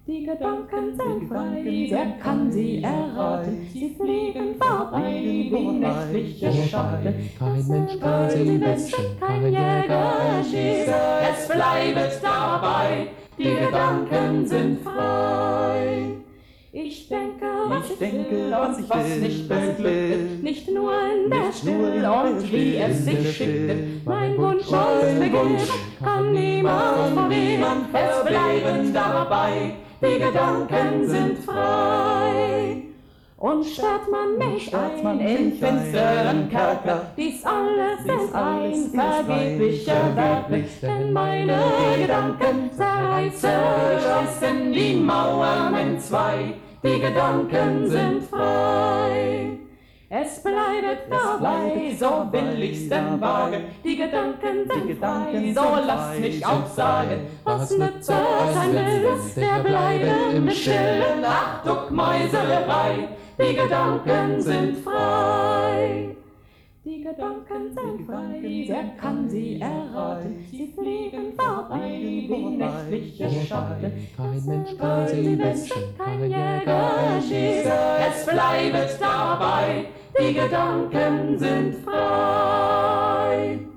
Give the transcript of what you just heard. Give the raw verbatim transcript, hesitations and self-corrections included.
Die Gedanken sind frei, wer kann sie erraten? Sie fliegen vorbei wie nächtliche Schatten. Kein Mensch kann sie wünschen, kein Jäger schießt, es bleibt dabei, die Gedanken sind frei. Ich denke, was ich, denke, will was und ich was will, nicht was ich will. beglückt, nicht nur in der Nicht nur in Stille der und wie Stille, es in sich der schickte. Stille. Mein Wunsch Mein und Begehren Wunsch kann niemand verwehren, es bleiben dabei, die Gedanken sind frei. Und sperrt man mich sperrt man ein in mich ein finsteren in Kerker, Kerker, dies alles dies ist alles ein ist vergeblicher ein Werk, vergeblicher denn meine Gedanken zerreißen, reißen die Mauern in zwei, die Gedanken sind frei. Es bleibt dabei, bleibt so dabei, will ich's denn wagen, die Gedanken sind Gedanken frei, sind so lass frei, mich sind auch sagen, frei. was nützt ein Wille, der bleiben im Stillen, ach Duckmäuserei, die Gedanken sind frei. Die Gedanken sind frei, wer kann sie erraten? Sie fliegen vorbei wie nächtliche Schatten. Kein Mensch kann sie wünschen, kein Jäger schießt, es bleibt dabei, die Gedanken sind frei.